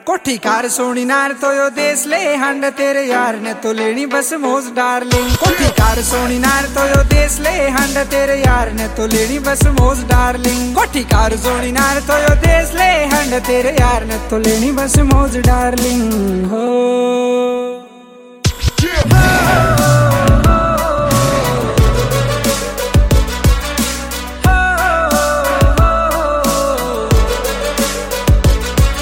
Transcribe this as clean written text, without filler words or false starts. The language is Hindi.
कोठी कार सोनी नार तो यो देश ले हंड तेरे यार ने तो लेनी बस मौज डार्लिंग। कोठी कार सोनी नार तो यो देश ले हंड तेरे यार ने तो लेनी बस मौज डार्लिंग। कोठी कार सोनी नार तो यो देश ले हंड तेरे यार ने तो लेनी बस मौज डार्लिंग हो।